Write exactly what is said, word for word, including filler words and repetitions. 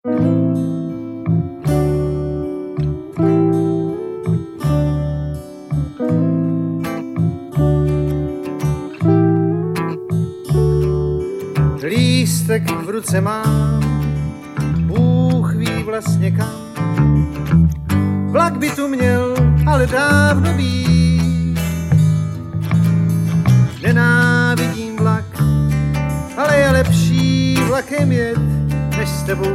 Lístek v ruce mám, Bůh ví vlastně kam. Vlak by tu měl, ale dávno být. Nenávidím vlak, ale je lepší vlakem jet, než s tebou